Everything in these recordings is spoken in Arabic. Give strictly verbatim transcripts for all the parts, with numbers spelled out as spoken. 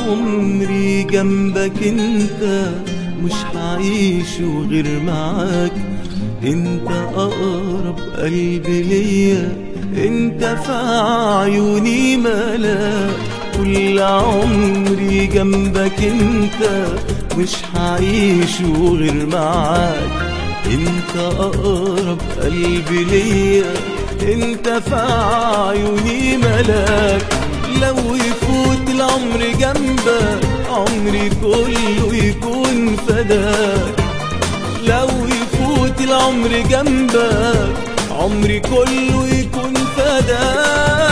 عمري جنبك انت، مش هعيش غير معاك. انت اقرب قلبي ليا، انت في عيوني ملاك. كل عمري جنبك انت، مش هعيش غير معاك. انت اقرب قلبي ليا، انت في عيوني ملاك. لو يفوت العمر جنبك، عمري كله يكون فداك. لو يفوت العمر جنبك، عمري كله يكون فداك.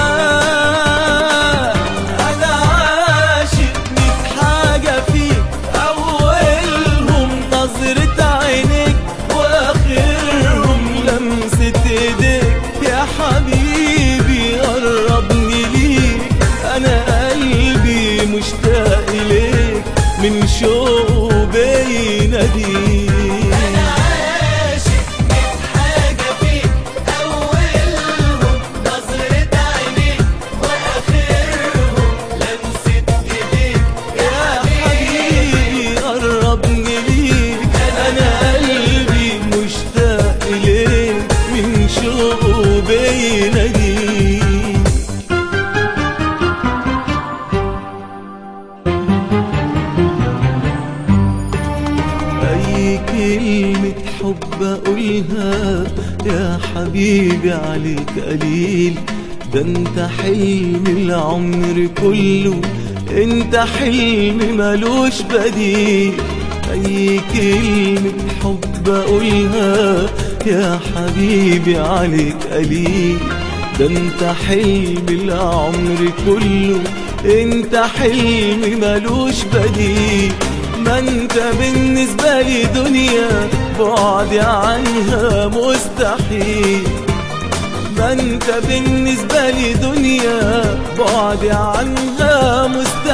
انا عاشق ميت حاجة فيك، اولهم نظرة عينيك، واخرهم لمسة ايديك. يا حبيبي قربني ليك، انا قلبي مشتاق ليك، من شوقه بيناديك. أي كلمة حب أقولها يا حبيبي عليك قليل. ده انت حلم العمر كله، انت حلم ملوش بديل. أي كلمة حب أقولها يا حبيبي عليك قليل. ده انت حلم العمر كله، انت حلم ملوش بديل. ما انت بالنسبة لي دنيا، بعدي عنها مستحيل. ما انت بالنسبة لي دنيا، بعدي عنها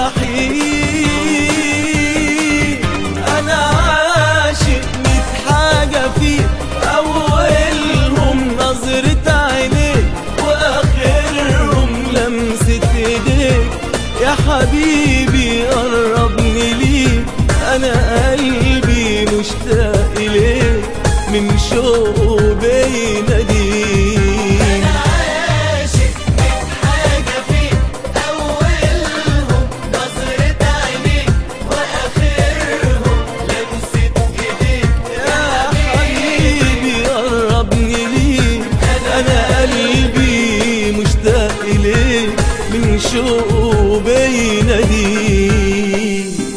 مستحيل. انا عاشق ميت حاجة فيك، اولهم نظرة عينيك، واخرهم لمسة ايديك. يا حبيبي قربني ليك، انا قلبي مشتاق ليك، من شوقه بيناديك. انا عاشق ميت حاجة فيك، اولهم نظرة عينيك، واخرهم لمسة ايديك. يا حبيبي قربني ليك، انا قلبي مشتاق ليك، من شوقه بيناديك.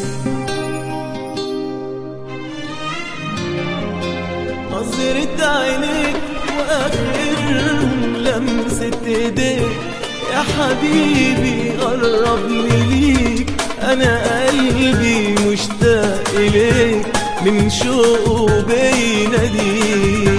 نظرة عينيك واخرهم لمسة ايديك. يا حبيبي قربني ليك، انا قلبي مشتاق ليك، من شوقه بيناديك.